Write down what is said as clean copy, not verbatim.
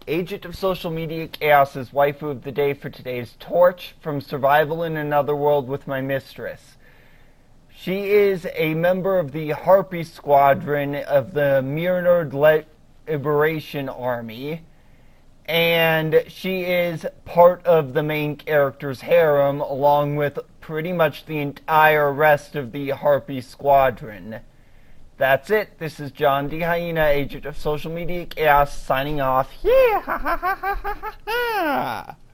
Agent of Social Media Chaos's waifu of the day for today's Torch from Survival in Another World with My Mistress. She is a member of the Harpy Squadron of the Mirnerd Liberation Army, and she is part of the main character's harem along with pretty much the entire rest of the Harpy Squadron. That's it. This is John D. Hyena, Agent of Social Media Chaos, signing off. Yeah, ha ha ha ha ha ha.